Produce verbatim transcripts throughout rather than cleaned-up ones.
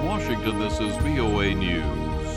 Washington, this is V O A News.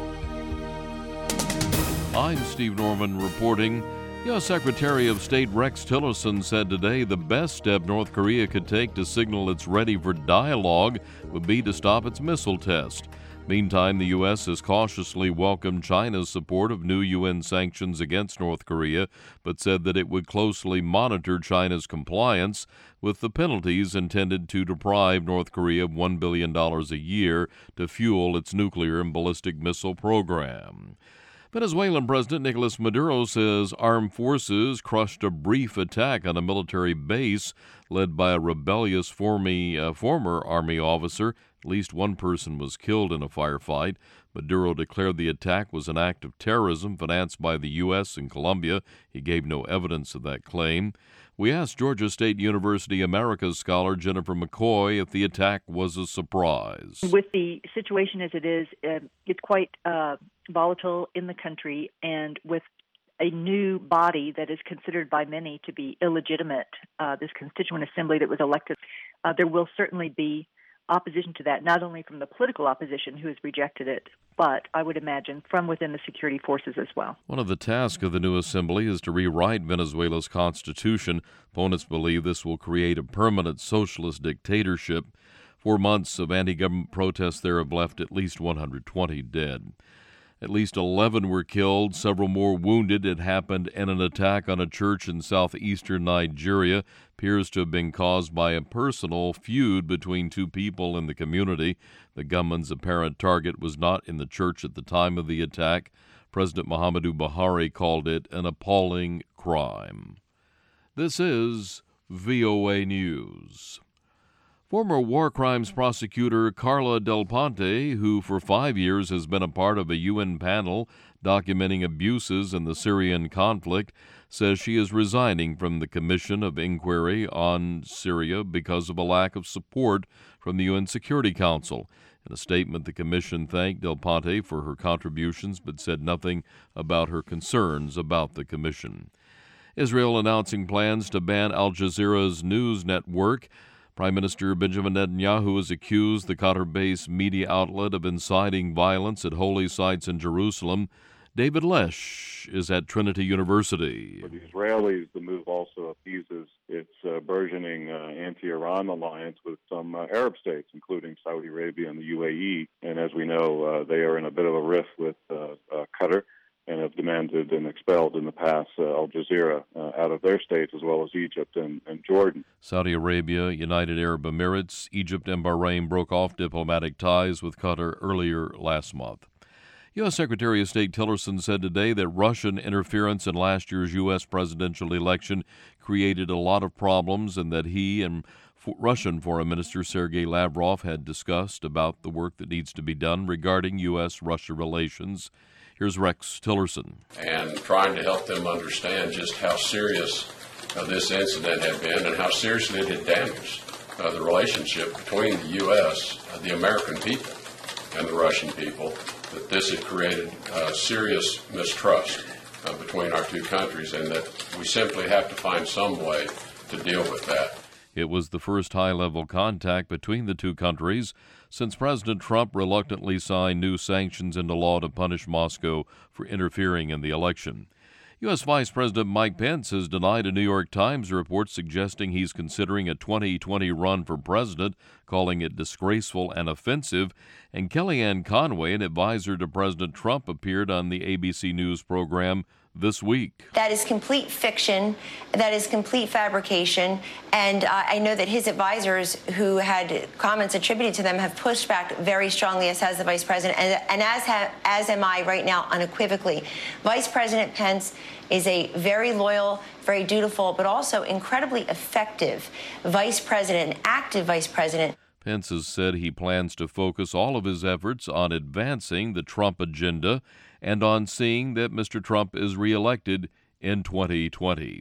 I'm Steve Norman reporting. U S. Secretary of State Rex Tillerson said today the best step North Korea could take to signal it's ready for dialogue would be to stop its missile test. Meantime, the U S has cautiously welcomed China's support of new U N sanctions against North Korea, but said that it would closely monitor China's compliance with the penalties intended to deprive North Korea of one billion dollars a year to fuel its nuclear and ballistic missile program. Venezuelan President Nicolas Maduro says armed forces crushed a brief attack on a military base led by a rebellious formy, uh, former army officer. At least one person was killed in a firefight. Maduro declared the attack was an act of terrorism financed by the U S and Colombia. He gave no evidence of that claim. We asked Georgia State University Americas scholar Jennifer McCoy if the attack was a surprise. With the situation as it is, uh, it's quite uh, volatile in the country, and with a new body that is considered by many to be illegitimate, uh, this constituent assembly that was elected, uh, there will certainly be opposition to that, not only from the political opposition who has rejected it, but I would imagine from within the security forces as well. One of the tasks of the new assembly is to rewrite Venezuela's constitution. Opponents believe this will create a permanent socialist dictatorship. Four months of anti-government protests there have left at least one hundred twenty dead. At least eleven were killed, several more wounded. It happened in an attack on a church in southeastern Nigeria. Appears to have been caused by a personal feud between two people in the community. The gunman's apparent target was not in the church at the time of the attack. President Muhammadu Buhari called it an appalling crime. This is V O A News. Former war crimes prosecutor Carla Del Ponte, who for five years has been a part of a U N panel documenting abuses in the Syrian conflict, says she is resigning from the Commission of Inquiry on Syria because of a lack of support from the U N Security Council. In a statement, the commission thanked Del Ponte for her contributions but said nothing about her concerns about the commission. Israel announcing plans to ban Al Jazeera's news network. Prime Minister Benjamin Netanyahu has accused the Qatar-based media outlet of inciting violence at holy sites in Jerusalem. David Lesh is at Trinity University. For the Israelis, the move also appeases its uh, burgeoning uh, anti-Iran alliance with some uh, Arab states, including Saudi Arabia and the U A E. And as we know, uh, they are in a bit of a rift with uh, uh, Qatar, and have demanded and expelled in the past uh, Al Jazeera uh, out of their states, as well as Egypt and, and Jordan. Saudi Arabia, United Arab Emirates, Egypt, and Bahrain broke off diplomatic ties with Qatar earlier last month. U S. Secretary of State Tillerson said today that Russian interference in last year's U S presidential election created a lot of problems, and that he and Russian Foreign Minister Sergei Lavrov had discussed about the work that needs to be done regarding U S Russia relations. Here's Rex Tillerson. And trying to help them understand just how serious uh, this incident had been and how seriously it had damaged uh, the relationship between the U S, uh, the American people, and the Russian people, that this had created uh, serious mistrust uh, between our two countries, and that we simply have to find some way to deal with that. It was the first high-level contact between the two countries since President Trump reluctantly signed new sanctions into law to punish Moscow for interfering in the election. U S. Vice President Mike Pence has denied a New York Times report suggesting he's considering a twenty twenty run for president, calling it disgraceful and offensive. And Kellyanne Conway, an advisor to President Trump, appeared on the A B C News program this week. That is complete fiction. That is complete fabrication. And uh, I know that his advisors who had comments attributed to them have pushed back very strongly, as has the vice president, and, and as, ha- as am I right now unequivocally. Vice President Pence is a very loyal, very dutiful, but also incredibly effective vice president, an active vice president. Pence has said he plans to focus all of his efforts on advancing the Trump agenda and on seeing that Mister Trump is reelected in twenty twenty.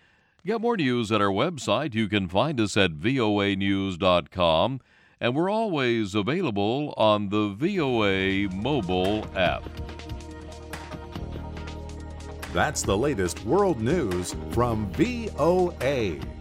Get more news at our website. You can find us at V O A news dot com, and we're always available on the V O A mobile app. That's the latest world news from V O A.